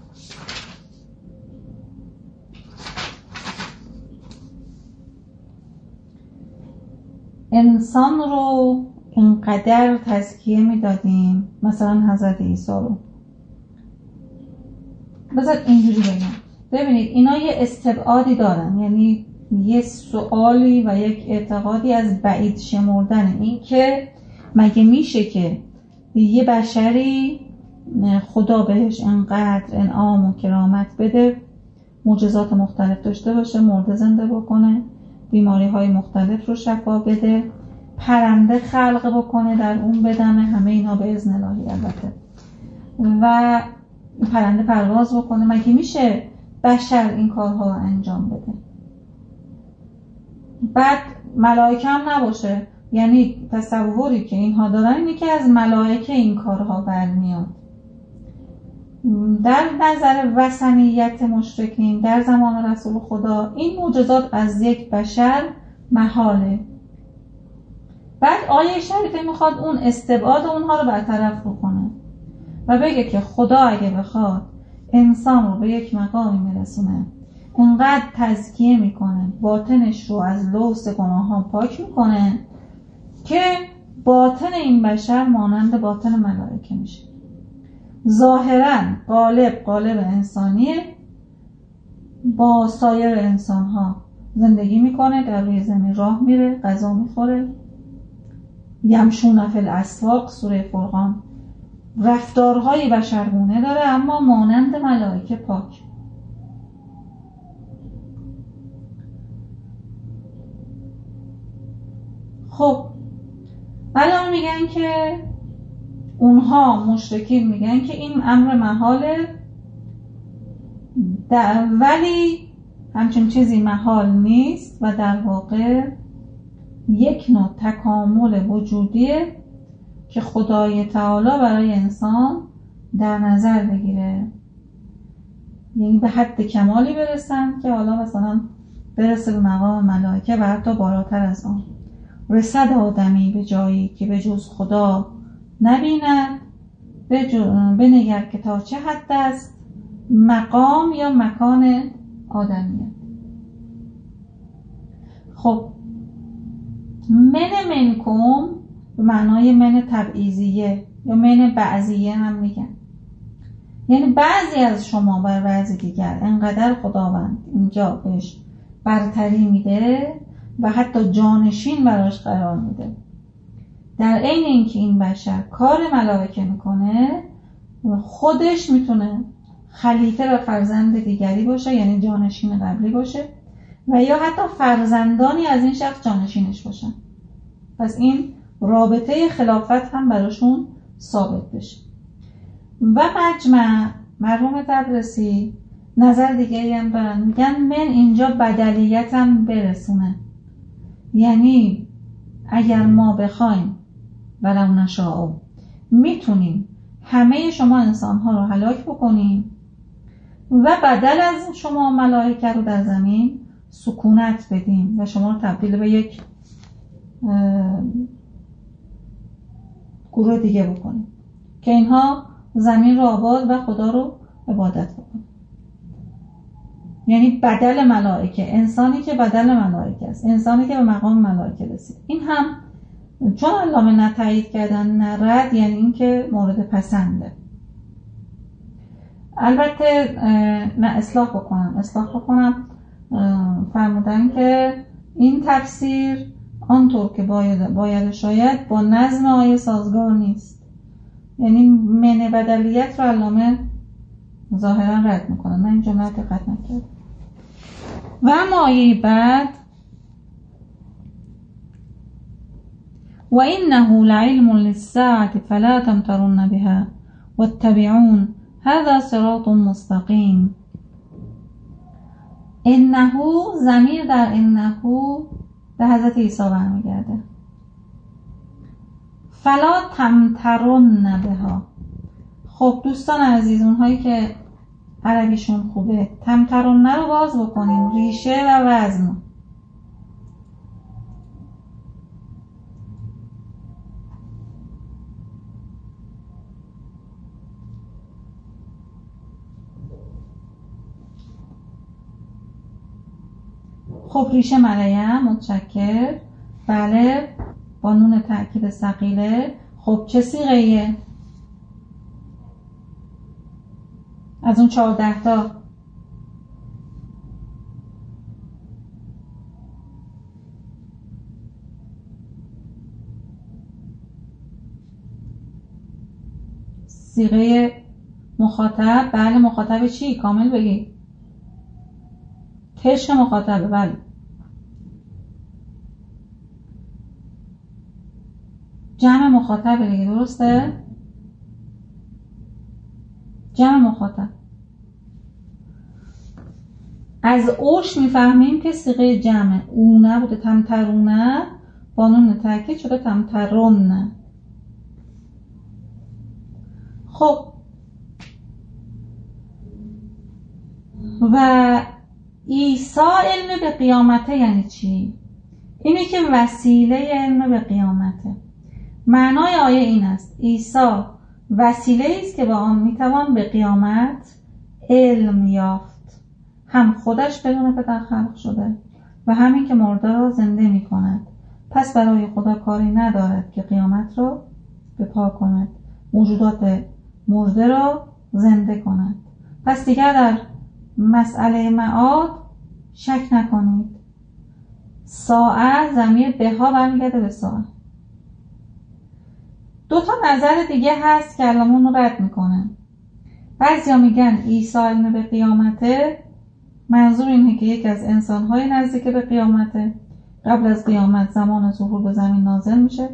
انسان رو اینقدر تزکیه میدادیم، مثلا حضرت عیسی رو. بذار اینجوری بگم، ببینید اینا یه استبعادی دارن، یعنی یه سوالی و یک اعتقادی از بعید شمردن، این که مگه میشه که یه بشری خدا بهش انقدر انعام و کرامت بده، معجزات مختلف داشته باشه، مرده زنده بکنه، بیماری های مختلف رو شفا بده، پرنده خلق بکنه در اون بدمه، همه اینا به اذن الهی البته، و پرنده پرواز بکنه. مگه میشه بشر این کارها رو انجام بده؟ بعد ملائکه هم نباشه، یعنی تصوری که اینها دارن اینه که از ملائکه این کارها برمیاد. در نظر وثنیت مشرکین در زمان رسول خدا این معجزات از یک بشر محاله. بعد آیه شریفه میخواد اون استبعاد اونها رو برطرف بکنه و بگه که خدا اگه بخواد انسان رو به یک مقامی میرسونه، اونقدر تزکیه میکنه، باطنش رو از لوث گناه ها پاک میکنه که باطن این بشر مانند باطن ملائکه میشه. ظاهرا قالب قالب انسانیه، با سایر انسان ها زندگی میکنه، در روی زمین راه میره، غذا میخوره، یمشون فی الاسواق سوره فرقان، رفتارهای بشرگونه داره اما مانند ملائکه پاک. خب الان میگن که اونها مشرکین میگن که این امر محاله، ولی همچین چیزی محال نیست و در واقع یک نوع تکامل وجودیه که خدای تعالی برای انسان در نظر بگیره، یعنی به حد کمالی برسن که حالا مثلا برسه به مقام ملائکه و حتی بالاتر از آن. رسد آدمی به جایی که به جز خدا نبیند، بنگر که تا چه حد است مقام یا مکان آدمیه. خب من منکم به معنای من تبعیضیه یا من بعضیه هم میگن، یعنی بعضی از شما بر بعضی دیگر انقدر خداوند اینجا بهش برتری میده و حتی جانشین براش قرار میده، در عین اینکه این بشر کار ملائکه میکنه خودش میتونه خلیفه و فرزند دیگری باشه، یعنی جانشین قبلی باشه و یا حتی فرزندانی از این شخص جانشینش باشن. پس این رابطه خلافت هم براشون ثابت بشه. و مجمع مرحوم تبرسی نظر دیگری هم دارن، میگن من اینجا بدلیت هم برسونه، یعنی اگر ما بخوایم ولو نشاء میتونیم همه شما انسان‌ها رو هلاک بکنیم و بدل از شما ملائکه رو در زمین سکونت بدیم و شما رو تبدیل به یک گروه دیگه بکنیم که اینها زمین رو آباد و خدا رو عبادت بکنیم. یعنی بدل ملائکه، انسانی که بدل ملائکه است، انسانی که به مقام ملائکه رسید. این هم چون علامه نه تایید کردن نه رد، یعنی این که مورد پسنده. البته نه اصلاح بکنم اصلاح بکنم فرمودن که این تفسیر آنطور که باید باید شاید با نظم آیه سازگار نیست، یعنی من بدلیت رو علامه ظاهرا رد میکنن. من این جمله دقت نکردم. و اما آیه بعد و انه لعلم للساعة فلا تمترن بها واتبعون هذا صراط مستقیم. انه ضمیر در انه به حضرت عیسی برمیگرده. فلا تمترن بها. خب دوستان عزیز، اونهایی که عربیشون خوبه، تمترن رو باز بکنیم، ریشه و وزن. خب ریشه مریم، متشکر، بله، با نون تأکید ثقیله. خب چه صیغه‌ایه؟ از اون چهارده تا صیغه مخاطب، بله مخاطب چی؟ کامل بگی. تشک مخاطبه، بله. جمع مخاطبه دیگه، درسته؟ جمع مخاطب. از اوش میفهمیم که صیغه جمع اونه بوده، تمترونه، با نون تاکید شده تمترون. خب و عیسی علم به قیامته یعنی چی؟ اینه که وسیله علم به قیامته. معنای آیه این است: عیسی وسیله است که با آن میتوان به قیامت علم یافت، هم خودش بدون پدر خلق شده و همین که مرده را زنده می کند. پس برای خدا کاری ندارد که قیامت را بپا کند، موجودات مرده را زنده کند. پس دیگر در مسئله معاد شک نکنید. ساعت ضمیر به ها برمیگرده به ساعت. دو تا نظر دیگه هست که علمون رو رد میکنن. بعضیا میگن عیسی علم به قیامته، منظور اینه که یک از انسانهای نزدیک به قیامته، قبل از قیامت زمان ظهور به زمین نازل میشه.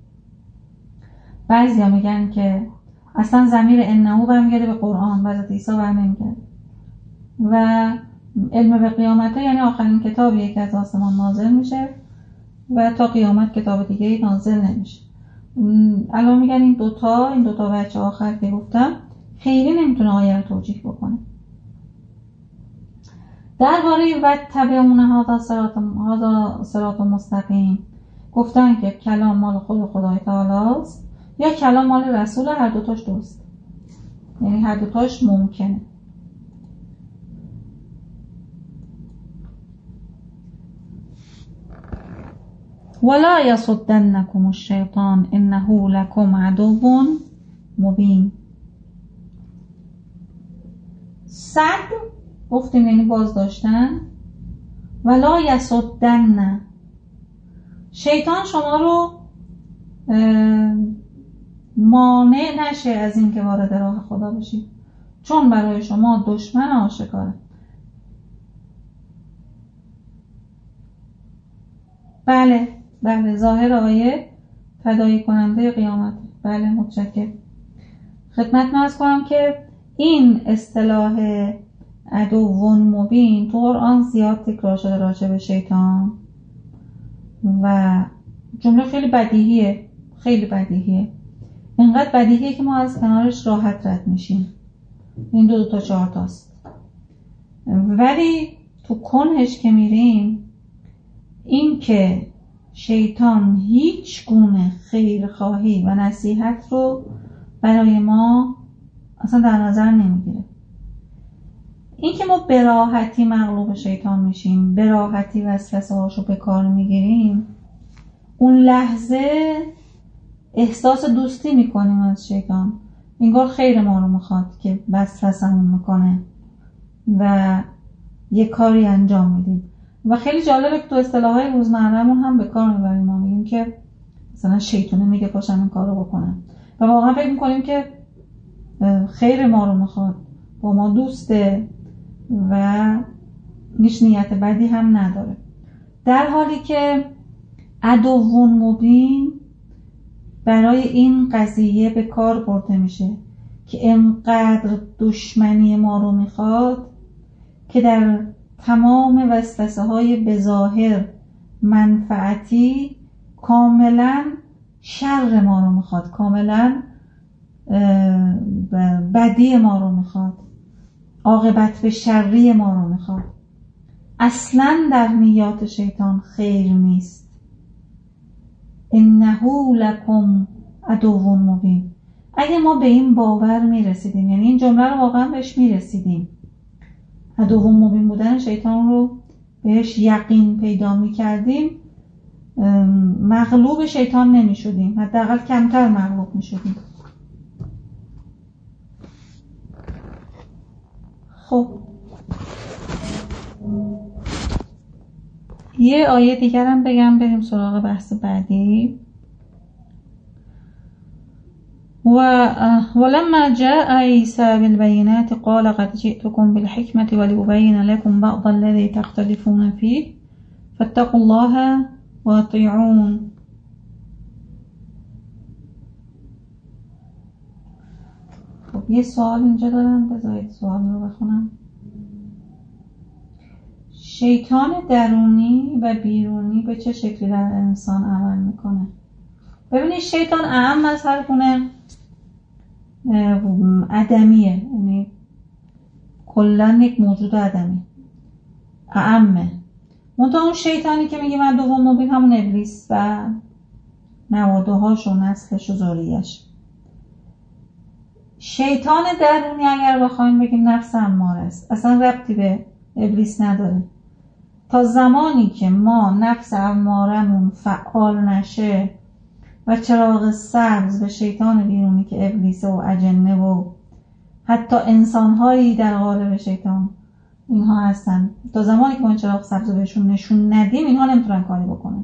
بعضیا میگن که اصلا ضمیر انه برمیگرده به قرآن، حضرت عیسی برنمیگرده و علم به قیامته یعنی آخرین کتابیه که از آسمان نازل میشه و تا قیامت کتاب دیگه نازل نمیشه. الان میگن این دوتا این دوتا بچه آخر که گفتم خیلی نمیتونه آیه رو توجیه بکنه. درباره و تبعون هذا صراط هذا صراط مستقیم گفتن که کلام مال خود خدای تعالی است یا کلام مال رسول، هر دوتاش درست، یعنی هر دوتاش ممکنه. ولا یصدنکم الشیطان انه لکم عدو مبین. صد گفتیم یعنی باز داشتن. ولا یصدن، شیطان شما رو مانع نشه از این که وارد راه خدا بشید، چون برای شما دشمن آشکاره. بله بله ظاهر آیه تداعی کننده قیامت. بله متشکرم. خدمت عرض کنم که این اصطلاح عدو مبین تو قرآن زیاد تکرار شده راجع به شیطان و جمله خیلی بدیهیه، خیلی بدیهیه، اینقدر بدیهیه که ما از کنارش راحت رد میشیم. این دو دو تا چهار تاست، ولی تو کنهش که میریم این که شیطان هیچ گونه خیرخواهی و نصیحت رو برای ما اصلا در نظر نمیگیره. این که ما به راحتی مغلوب شیطان میشیم، به راحتی وسوسه هاشو به کار میگیریم، اون لحظه احساس دوستی میکنیم از شیطان، انگار خیر ما رو میخواد که وسوسه‌مون میکنه و یه کاری انجام میدیم. و خیلی جالبه که تو اصطلاحات روزمره‌مون هم به کار میبریم. ما میگیم که مثلا شیطونه میگه پاشم این کارو بکنم و واقعا فکر میکنیم که خیر ما رو میخواد، با ما دوسته و هیچ نیت بدی هم نداره، در حالی که عدو مبین برای این قضیه به کار برده میشه که انقدر دشمنی ما رو میخواد که در تمام وسوسه های بظاهر منفعتی کاملا شر ما رو میخواد، کاملا بدی ما رو میخواد، عاقبت به شری ما رو میخواد. اصلا در نیات شیطان خیر نیست. انه لکم عدو مبین. اگه ما به این باور میرسیدیم، یعنی این جمله رو واقعا بهش میرسیدیم، عدو مبین بودن شیطان رو بهش یقین پیدا میکردیم، مغلوب شیطان نمیشدیم، حداقل کمتر مغلوب میشدیم. خب یه آیه دیگر هم بگم بریم سراغ بحث بعدی. و ولما جاء عيسى بالبينات قال قد جئتكم بالحكمة ولأبين لكم بعض الذي تختلفون فيه فاتقوا الله واطيعون. خب یه سوال اینجا دارم، بذارید سوال رو بخونم. شیطان درونی و بیرونی به چه شکلی در انسان عمل میکنه؟ ببینید شیطان اعم از هر گونه عدمیه، یعنی کلن یک موجود عدمی اعمه. منتها اون شیطانی که میگه من دوم مبین همون ابلیس و نواده‌هاش و نسلش و ذریه‌اش. شیطان درونی اگر بخوایم بگیم نفس اماره است، اصلا ربطی به ابلیس نداره. تا زمانی که ما نفس امارمون فعال نشه و چراغ سبز به شیطان بیرونی که ابلیس و اجنه و حتی انسان‌هایی در قالب شیطان اینها هستن، تا زمانی که ما چراغ سبز بهشون نشون ندیم اینها نمیتونن کاری بکنن.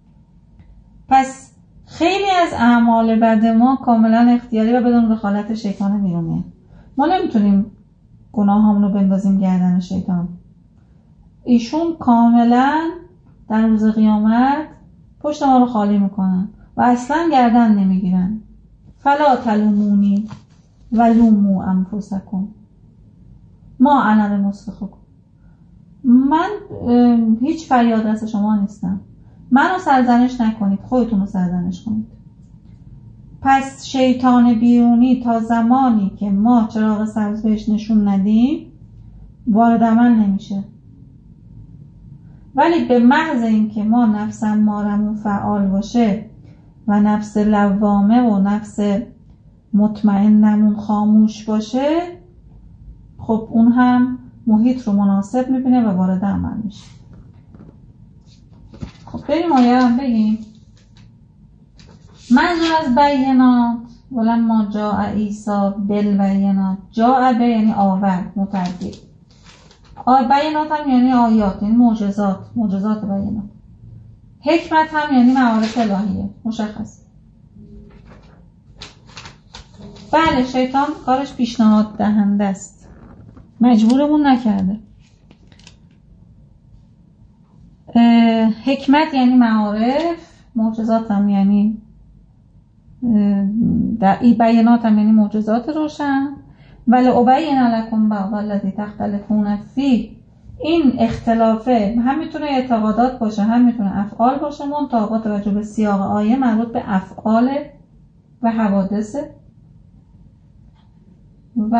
پس خیلی از اعمال بد ما کاملا اختیاری و بدون دخالت شیطان بیرونیه. ما نمیتونیم گناهامون رو بندازیم گردن شیطان. ایشون کاملا در روز قیامت پشت ما رو خالی میکنن و اصلا گردن نمیگیرن. فلا تلومونی ولومو انفسکم ما انا بمصرخکم. من هیچ فریاد رس شما نیستم، منو سرزنش نکنید، خودتون رو سرزنش کنید. پس شیطان بیرونی تا زمانی که ما چراغ سبز بهش نشون ندیم وارد عمل نمیشه، ولی به محض اینکه ما نفس امارمون فعال باشه و نفس لوامه و نفس مطمئنمون خاموش باشه، خب اون هم محیط رو مناسب میبینه و وارد عمل میشه. خب بریم آیه هم بگیم. منظور از بینات ولما جاء عیسی بالبینات، جاء به یعنی آورد، متعدی. آیه بینات هم یعنی آیات، یعنی معجزات، معجزات بینات. حکمت هم یعنی معارف الهیه، مشخص. بله شیطان کارش پیشنهاد دهنده است، مجبورمون نکرده. حکمت یعنی معارف، معجزات هم یعنی در ای بیانات هم یعنی معجزات روشن. ولی ابین لکم بعض الذی تختلفون فیه، این اختلافه هم میتونه اعتقادات باشه هم میتونه افعال باشه، منتها با توجه به سیاق آیه مربوط به افعال و حوادثه. و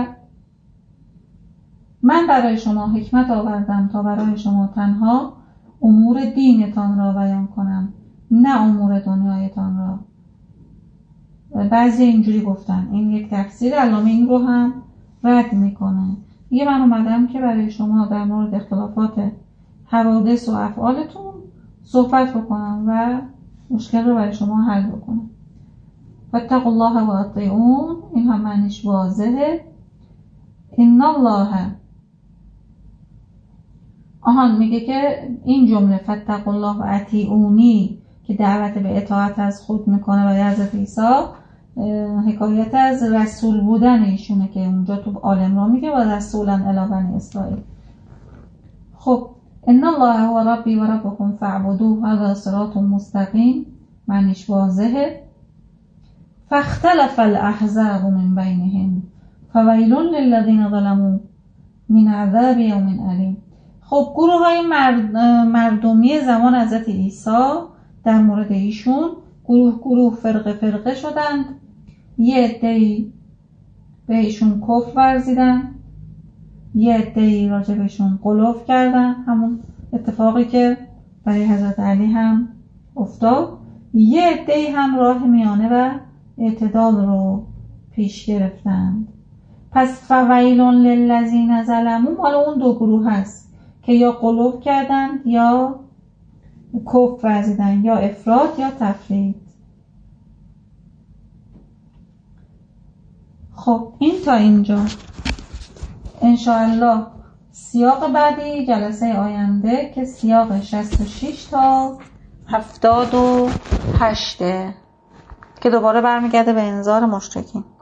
من برای شما حکمت آوردم تا برای شما تنها امور دینتان را بیان کنم، نه امور دنیایتان را. بعضی اینجوری گفتن، این یک تفسیر، علامه این رو هم رد میکنه. یه من اومدم که برای شما در مورد اختلافات حوادث و افعالتون صحبت بکنم و مشکل رو برای شما حل بکنم. فاتقوا الله و اطیعون، این هم معنیش واضحه. ان الله، آهان میگه که این جمله فاتقوا الله و اطیعونی که دعوت به اطاعت از خود میکنه و حضرت عیسی حکایت از رسول بودن ایشونه که اونجا تو آل عمران میگه و رسولا الی بنی اسرائیل. خب ان الله هو ربی و ربکم فاعبدوه هذا صراط مستقیم، معنیش واضحه. فاختلف الاحزاب من بینهم فویل للذین ظلموا من عذاب یوم علیم. خب گروه های مرد، مردمی زمان حضرت عیسی در مورد ایشون گروه گروه فرقه فرقه شدند. یه عده‌ای به ایشون کفر ورزیدن، یه عده‌ای راجع بهشون غلوف کردن، همون اتفاقی که برای حضرت علی هم افتاد. یه عده‌ای هم راه میانه و اعتدال رو پیش گرفتند. پس فویل للذین ظلموا، مال اون دو گروه هست که یا غلوف کردند یا کفر ورزیدن، یا افراط یا تفرید. خب این تا اینجا. انشاءالله سیاق بعدی جلسه آینده که سیاق شصت و شش تا هفتاد و هشت که دوباره برمیگرده به انذار مشرکین.